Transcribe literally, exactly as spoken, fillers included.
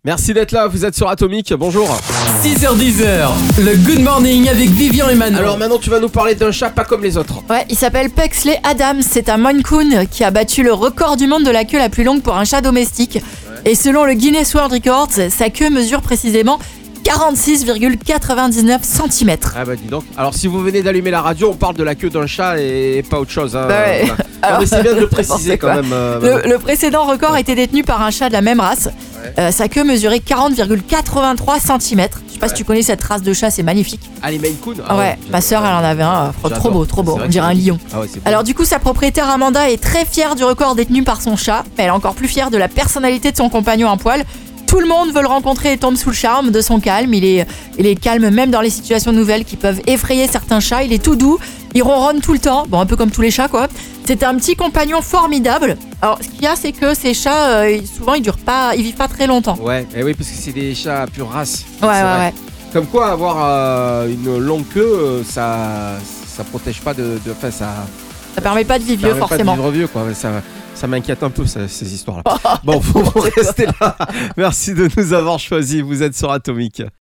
Merci d'être là, vous êtes sur Atomic, bonjour. six heures dix, le Good Morning avec Vivian et Manon. Alors maintenant tu vas nous parler d'un chat pas comme les autres. Ouais, il s'appelle Pexley Adams, c'est un Maine Coon qui a battu le record du monde de la queue la plus longue pour un chat domestique. Ouais. Et selon le Guinness World Records, sa queue mesure précisément quarante-six virgule quatre-vingt-dix-neuf centimètres. Ah bah dis donc. Alors si vous venez d'allumer la radio, on parle de la queue d'un chat et pas autre chose. Hein. Bah ouais. Voilà. Alors, mais c'est bien de le préciser quand même. Euh, le, le précédent record ouais. a été détenu par un chat de la même race. Ouais. Euh, sa queue mesurait quarante virgule quatre-vingt-trois centimètres. Je sais pas ouais. si tu connais cette race de chat, c'est magnifique. Ah, les Maine Coon ah, Ouais, ouais ma soeur elle en avait un. Euh, trop beau, trop beau. On dirait un lion. Ah ouais, Alors du coup, sa propriétaire Amanda est très fière du record détenu par son chat, mais elle est encore plus fière de la personnalité de son compagnon à poil. Tout le monde veut le rencontrer et tombe sous le charme de son calme. Il est, il est calme même dans les situations nouvelles qui peuvent effrayer certains chats. Il est tout doux, il ronronne tout le temps, bon un peu comme tous les chats quoi. C'est un petit compagnon formidable. Alors ce qu'il y a c'est que ces chats, euh, souvent ils durent pas, ils vivent pas très longtemps. Ouais, et oui parce que c'est des chats à pure race. Ouais ouais vrai. ouais. Comme quoi avoir euh, une longue queue, euh, ça, ça protège pas de, de, enfin ça. Ça permet pas de vivre ça vieux forcément. Pas de vivre vieux quoi. Ça, Ça m'inquiète un peu ça, ces histoires-là. Bon, faut rester là. Merci de nous avoir choisis. Vous êtes sur Atomic.